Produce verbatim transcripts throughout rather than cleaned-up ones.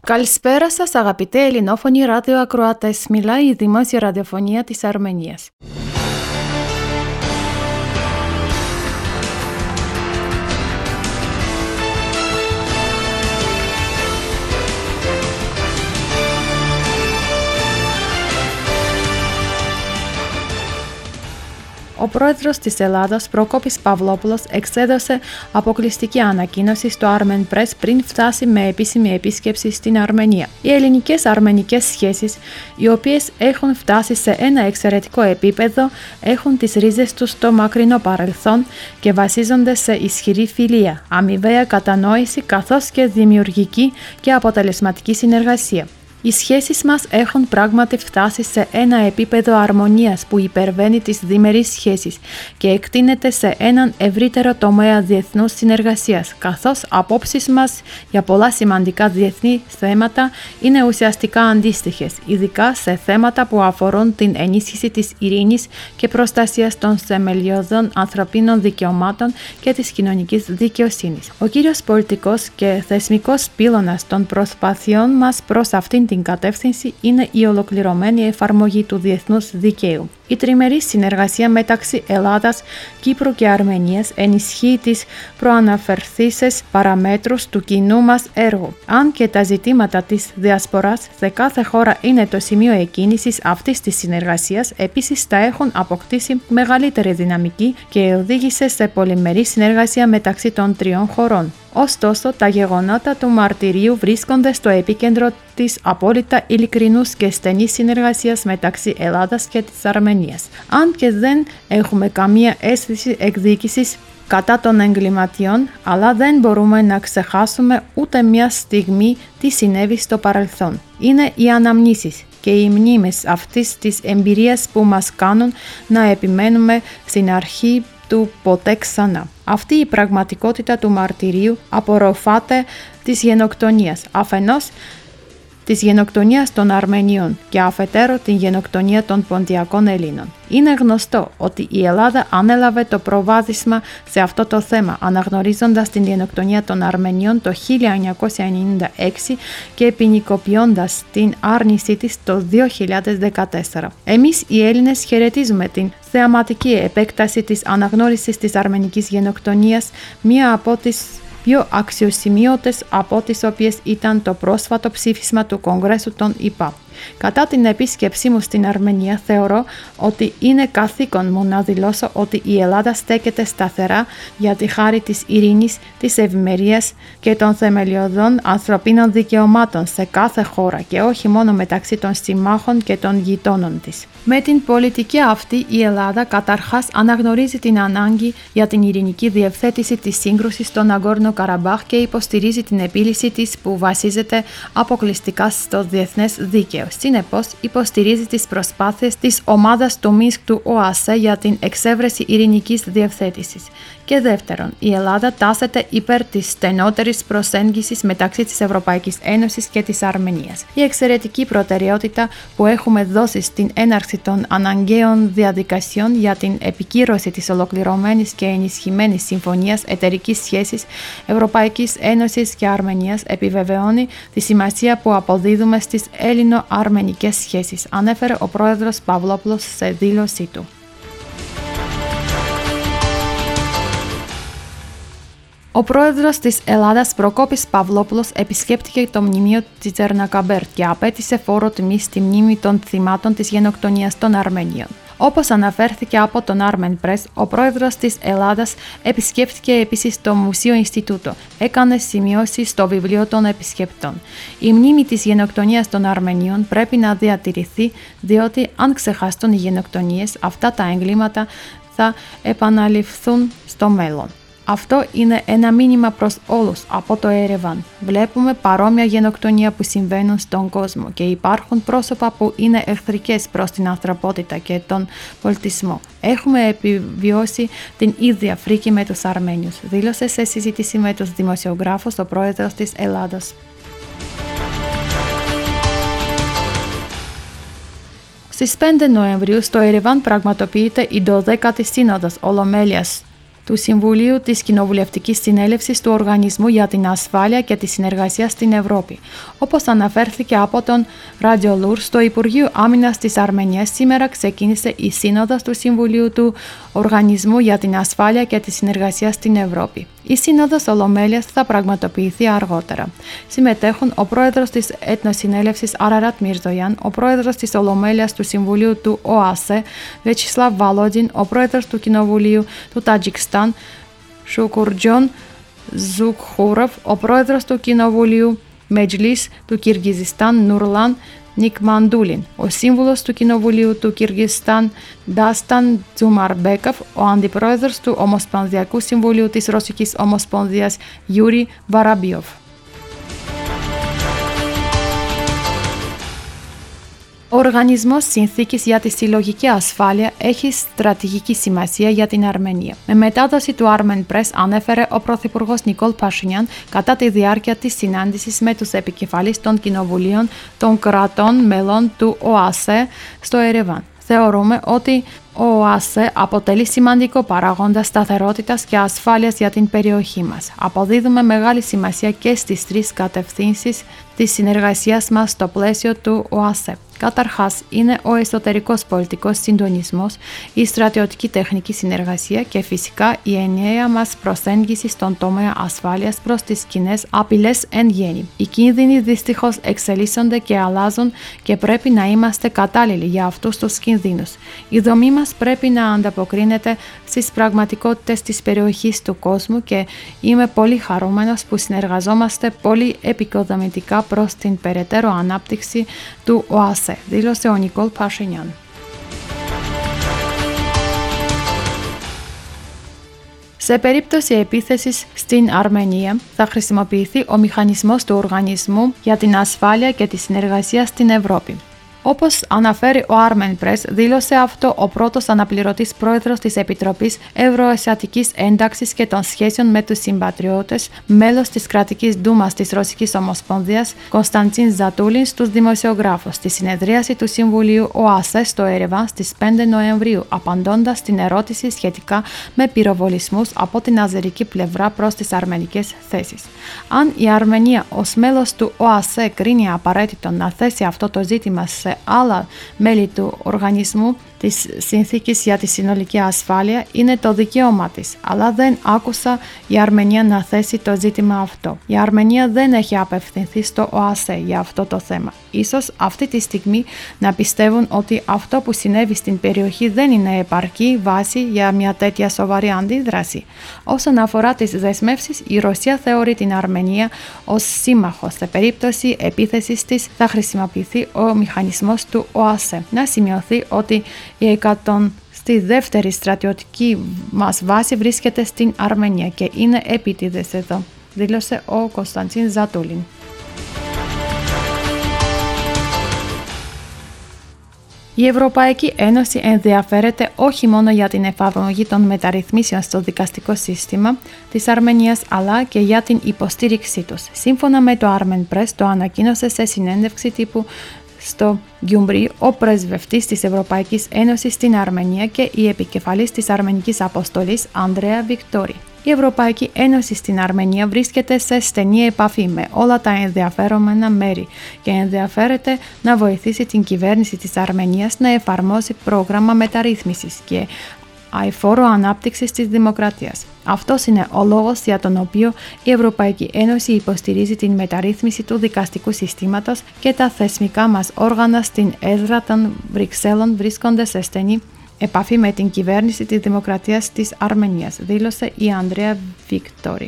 Καλησπέρα σας αγαπητοί ελληνόφωνοι ραδιοακροατές, μιλάει η Δημόσια Ραδιοφωνία της Αρμενίας. Ο πρόεδρος της Ελλάδας, Προκόπης Παυλόπουλος, εξέδωσε αποκλειστική ανακοίνωση στο Armen Press πριν φτάσει με επίσημη επίσκεψη στην Αρμενία. Οι ελληνικές-αρμενικές σχέσεις, οι οποίες έχουν φτάσει σε ένα εξαιρετικό επίπεδο, έχουν τις ρίζες τους στο μακρινό παρελθόν και βασίζονται σε ισχυρή φιλία, αμοιβαία κατανόηση καθώς και δημιουργική και αποτελεσματική συνεργασία. Οι σχέσεις μας έχουν πράγματι φτάσει σε ένα επίπεδο αρμονίας που υπερβαίνει τις διμερείς σχέσεις και εκτείνεται σε έναν ευρύτερο τομέα διεθνούς συνεργασίας, καθώς απόψεις μας για πολλά σημαντικά διεθνή θέματα είναι ουσιαστικά αντίστοιχες, ειδικά σε θέματα που αφορούν την ενίσχυση της ειρήνης και προστασίας των θεμελιωδών ανθρωπίνων δικαιωμάτων και της κοινωνικής δικαιοσύνης. Ο κύριος πολιτικός και θεσμικός πύλωνας των προσπαθειών μας προς αυτήν την κατεύθυνση είναι η ολοκληρωμένη εφαρμογή του διεθνούς δικαίου. Η τριμερή συνεργασία μεταξύ Ελλάδας, Κύπρου και Αρμενίας ενισχύει τις προαναφερθήσεις παραμέτρους του κοινού μας έργου. Αν και τα ζητήματα της διασποράς σε κάθε χώρα είναι το σημείο εκκίνησης αυτής της συνεργασίας, επίσης τα έχουν αποκτήσει μεγαλύτερη δυναμική και οδήγησε σε πολυμερή συνεργασία μεταξύ των τριών χωρών. Ωστόσο, τα γεγονότα του μαρτυρίου βρίσκονται στο επίκεντρο της απόλυτα ειλικρινούς και στενής συνεργασίας μεταξύ Ελλάδας και της Αρμενίας. Αν και δεν έχουμε καμία αίσθηση εκδίκησης κατά των εγκληματιών, αλλά δεν μπορούμε να ξεχάσουμε ούτε μια στιγμή τι συνέβη στο παρελθόν. Είναι οι αναμνήσεις και οι μνήμες αυτής της εμπειρίας που μας κάνουν να επιμένουμε στην αρχή του ποτέ ξανά. Αυτή η πραγματικότητα του μαρτυρίου απορροφάται της γενοκτονίας, αφενός της γενοκτονίας των Αρμενίων και αφετέρου την γενοκτονία των Ποντιακών Ελλήνων. Είναι γνωστό ότι η Ελλάδα ανέλαβε το προβάδισμα σε αυτό το θέμα, αναγνωρίζοντας την γενοκτονία των Αρμενίων το χίλια εννιακόσια ενενήντα έξι και ποινικοποιώντας την άρνησή της το δύο χιλιάδες δεκατέσσερα. Εμείς οι Έλληνες χαιρετίζουμε την θεαματική επέκταση της αναγνώρισης της αρμενικής γενοκτονίας, μία από τις πιο αξιοσημείωτες από τις οποίες ήταν το πρόσφατο ψήφισμα του Κογκρέσου των ΗΠΑ. Κατά την επίσκεψή μου στην Αρμενία, θεωρώ ότι είναι καθήκον μου να δηλώσω ότι η Ελλάδα στέκεται σταθερά για τη χάρη της ειρήνης, της ευημερίας και των θεμελιωδών ανθρωπίνων δικαιωμάτων σε κάθε χώρα και όχι μόνο μεταξύ των συμμάχων και των γειτόνων της. Με την πολιτική αυτή, η Ελλάδα καταρχάς αναγνωρίζει την ανάγκη για την ειρηνική διευθέτηση της σύγκρουσης στον Ναγκόρνο Καραμπάχ και υποστηρίζει την επίλυση της που βασίζεται αποκλειστικά στο διεθνές δίκαιο. Συνεπώς, υποστηρίζει τις προσπάθειες της ομάδας του Μίνσκ του ΟΑΣΕ για την εξέβρεση ειρηνικής διευθέτησης. Και δεύτερον, η Ελλάδα τάσεται υπέρ της στενότερης προσέγγισης μεταξύ της Ευρωπαϊκής Ένωσης και της Αρμενίας. Η εξαιρετική προτεραιότητα που έχουμε δώσει στην έναρξη των αναγκαίων διαδικασιών για την επικύρωση της ολοκληρωμένης και ενισχυμένης συμφωνίας εταιρικής σχέσης Ευρωπαϊκής Ένωσης και Αρμενίας επιβεβαιώνει τη σημασία που αποδίδουμε στις ελληνο-αρμενικές σχέσεις, ανέφερε ο πρόεδρος Παυλόπουλος σε δήλωσή του. Ο πρόεδρος της Ελλάδας, Προκόπης Παυλόπουλος, επισκέπτηκε το μνημείο της Τζερνακαμπέρ και απέτησε φόρο τιμής στη μνήμη των θυμάτων της γενοκτονίας των Αρμενίων. Όπως αναφέρθηκε από τον Armen Press, ο πρόεδρος της Ελλάδας επισκέφθηκε επίσης το Μουσείο Ινστιτούτο. Έκανε σημειώσεις στο βιβλίο των επισκεπτών. Η μνήμη της γενοκτονίας των Αρμενίων πρέπει να διατηρηθεί, διότι αν ξεχαστούν οι γενοκτονίες, αυτά τα εγκλήματα θα επαναληφθούν στο μέλλον. Αυτό είναι ένα μήνυμα προς όλους από το Ερεβάν. Βλέπουμε παρόμοια γενοκτονία που συμβαίνουν στον κόσμο και υπάρχουν πρόσωπα που είναι εχθρικές προς την ανθρωπότητα και τον πολιτισμό. Έχουμε επιβιώσει την ίδια φρίκη με τους Αρμένιους, δήλωσε σε συζήτηση με τους δημοσιογράφους ο πρόεδρος της Ελλάδας. Στις πέντε Νοεμβρίου στο Ερεβάν πραγματοποιείται η δωδέκατη Σύνοδος Ολομέλειας του Συμβουλίου της Κοινοβουλευτικής Συνέλευσης του Οργανισμού για την Ασφάλεια και τη Συνεργασία στην Ευρώπη. Όπως αναφέρθηκε από τον Radio Lur, στο Υπουργείο Άμυνας της Αρμενίας σήμερα ξεκίνησε η Σύνοδος του Συμβουλίου του Οργανισμού για την Ασφάλεια και τη Συνεργασία στην Ευρώπη. Η Σύνοδος Ολομέλειας θα πραγματοποιηθεί αργότερα. Συμμετέχουν ο πρόεδρος της Εθνοσυνέλευσης Αραράτ Μιρζογιάν, ο πρόεδρος της Ολομέλειας του Συμβουλίου του ΟΑΣΕ Βετσισλάβ Βαλόντιν, ο πρόεδρος του Κοινοβουλίου του Τατζικστάν Σουκουρτζόν Ζουκχούροφ, ο πρόεδρος του Κοινοβουλίου Μετζλίς του Κυργιζιστάν Νουρλάν Νικμαντούλιν, ο σύμβουλος του Κοινοβουλίου του Κυργιστάν Ντάσταν Τζουμαρμπέκοφ, ο αντιπρόεδρος του Ομοσπονδιακού Συμβουλίου της Ρωσικής Ομοσπονδίας Γιούρι Βαραμπιόφ. Ο Οργανισμός Συνθήκης για τη Συλλογική Ασφάλεια έχει στρατηγική σημασία για την Αρμενία. Με μετάδοση του Armen Press ανέφερε ο Πρωθυπουργός Νικόλ Πασινιάν κατά τη διάρκεια της συνάντησης με τους επικεφαλείς των κοινοβουλίων των κρατών μελών του ΟΑΣΕ στο Ερεβάν. Θεωρούμε ότι ο ΟΑΣΕ αποτελεί σημαντικό παράγοντα σταθερότητας και ασφάλειας για την περιοχή μας. Αποδίδουμε μεγάλη σημασία και στις τρεις κατευθύνσεις της συνεργασίας μας στο πλαίσιο του ΟΑΣΕ. Καταρχάς, είναι ο εσωτερικός πολιτικός συντονισμός, η στρατιωτική τεχνική συνεργασία και φυσικά η ενιαία μας προσέγγιση στον τομέα ασφάλειας προς τις κοινές απειλές εν γέννη. Οι κίνδυνοι δυστυχώς εξελίσσονται και αλλάζουν και πρέπει να είμαστε κατάλληλοι για αυτούς τους κινδύνους. Η δομή μας πρέπει να ανταποκρίνεται στις πραγματικότητες της περιοχής του κόσμου και είμαι πολύ χαρούμενος που συνεργαζόμαστε πολύ επικοδομητικά προς την περαιτέρω ανάπτυξη του ΟΑΣΕ, δήλωσε ο Νικόλ Πασινιάν. Σε περίπτωση επίθεσης στην Αρμενία, θα χρησιμοποιηθεί ο μηχανισμός του Οργανισμού για την Ασφάλεια και τη Συνεργασία στην Ευρώπη. Όπως αναφέρει ο Armen Press, δήλωσε αυτό ο πρώτος αναπληρωτής πρόεδρος της Επιτροπής Ευρωασιατικής Ένταξης και των Σχέσεων με τους Συμπατριώτες, μέλος της Κρατικής Ντούμας της Ρωσικής Ομοσπονδίας, Κωνσταντίν Ζατούλιν, στους δημοσιογράφους στη συνεδρίαση του Συμβουλίου ΟΑΣΕ στο Ερεβάν στις πέντε Νοεμβρίου, απαντώντας στην ερώτηση σχετικά με πυροβολισμούς από την αζερική πλευρά προς τις αρμενικές θέσεις. Αν η Αρμενία ως μέλος του ΟΑΣΕ κρίνει απαραίτητο να θέσει αυτό το ζήτημα σε άλλα μέλη του οργανισμού της Συνθήκης για τη Συνολική Ασφάλεια, είναι το δικαίωμά της, αλλά δεν άκουσα η Αρμενία να θέσει το ζήτημα αυτό. Η Αρμενία δεν έχει απευθυνθεί στο ΟΑΣΕ για αυτό το θέμα. Ίσως αυτή τη στιγμή να πιστεύουν ότι αυτό που συνέβη στην περιοχή δεν είναι επαρκή βάση για μια τέτοια σοβαρή αντίδραση. Όσον αφορά τις δεσμεύσεις, η Ρωσία θεωρεί την Αρμενία ως σύμμαχο. Σε περίπτωση επίθεσης της θα χρησιμοποιηθεί ο μηχανισμός του ΟΑΣΕ. Να σημειωθεί ότι η εκατόν στη δεύτερη στρατιωτική μας βάση βρίσκεται στην Αρμενία και είναι επίτηδες εδώ, δήλωσε ο Κωνσταντίν Ζατούλιν. Η Ευρωπαϊκή Ένωση ενδιαφέρεται όχι μόνο για την εφαρμογή των μεταρρυθμίσεων στο δικαστικό σύστημα της Αρμενίας, αλλά και για την υποστήριξή τους. Σύμφωνα με το Armen Press, το ανακοίνωσε σε συνέντευξη τύπου στο Γκιουμπρί ο πρεσβευτής της Ευρωπαϊκής Ένωσης στην Αρμενία και η επικεφαλής της Αρμενικής Αποστολής Ανδρέα Βικτόρη. Η Ευρωπαϊκή Ένωση στην Αρμενία βρίσκεται σε στενή επαφή με όλα τα ενδιαφερόμενα μέρη και ενδιαφέρεται να βοηθήσει την κυβέρνηση της Αρμενίας να εφαρμόσει πρόγραμμα μεταρρύθμισης και αηφόρο ανάπτυξης της δημοκρατίας. Αυτός είναι ο λόγος για τον οποίο η Ευρωπαϊκή Ένωση υποστηρίζει την μεταρρύθμιση του δικαστικού συστήματος και τα θεσμικά μας όργανα στην έδρα των Βρυξέλλων βρίσκονται σε στενή επαφή με την κυβέρνηση της Δημοκρατίας της Αρμενίας, δήλωσε η Ανδρέα Βικτόρη.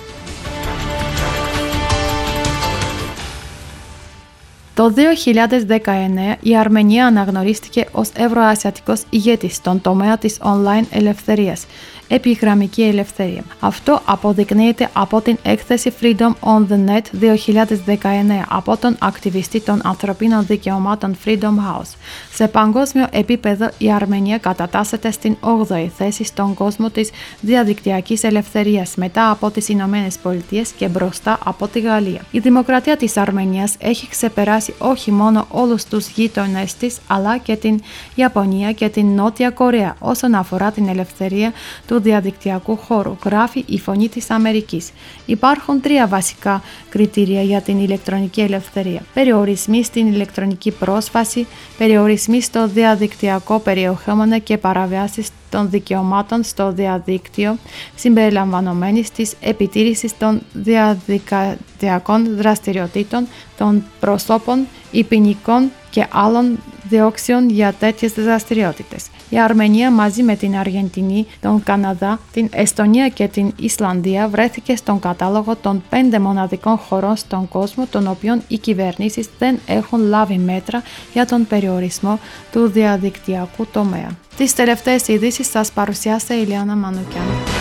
Το δύο χιλιάδες δεκαεννέα η Αρμενία αναγνωρίστηκε ως ευρωασιατικός ηγέτης στον τομέα της online ελευθερίας, επιγραμμική ελευθερία. Αυτό αποδεικνύεται από την έκθεση Freedom on the Net δύο χιλιάδες δεκαεννέα από τον ακτιβιστή των ανθρωπίνων δικαιωμάτων Freedom House. Σε παγκόσμιο επίπεδο η Αρμενία κατατάσσεται στην όγδοη θέση στον κόσμο της διαδικτυακής ελευθερίας μετά από τις Ηνωμένες Πολιτείες και μπροστά από τη Γαλλία. Η δημοκρατία της Αρμενίας έχει ξεπεράσει όχι μόνο όλους τους γείτονες της, αλλά και την Ιαπωνία και την Νότια Κορέα όσον αφορά την ελευθερία του του διαδικτυακού χώρου, γράφει η Φωνή της Αμερικής. Υπάρχουν τρία βασικά κριτήρια για την ηλεκτρονική ελευθερία. Περιορισμοί στην ηλεκτρονική πρόσβαση, περιορισμοί στο διαδικτυακό περιεχόμενο και παραβιάσεις των δικαιωμάτων στο διαδίκτυο, συμπεριλαμβανομένης της επιτήρησης των διαδικτυακών δραστηριοτήτων των προσώπων ή ποινικών και άλλων διώξεων για τέτοιες δραστηριότητες. Η Αρμενία μαζί με την Αργεντινή, τον Καναδά, την Εστονία και την Ισλανδία βρέθηκε στον κατάλογο των πέντε μοναδικών χωρών στον κόσμο των οποίων οι κυβερνήσεις δεν έχουν λάβει μέτρα για τον περιορισμό του διαδικτυακού τομέα. Τις τελευταίες ειδήσεις σας παρουσιάσε η Ηλιάνα Μανουκιάνη.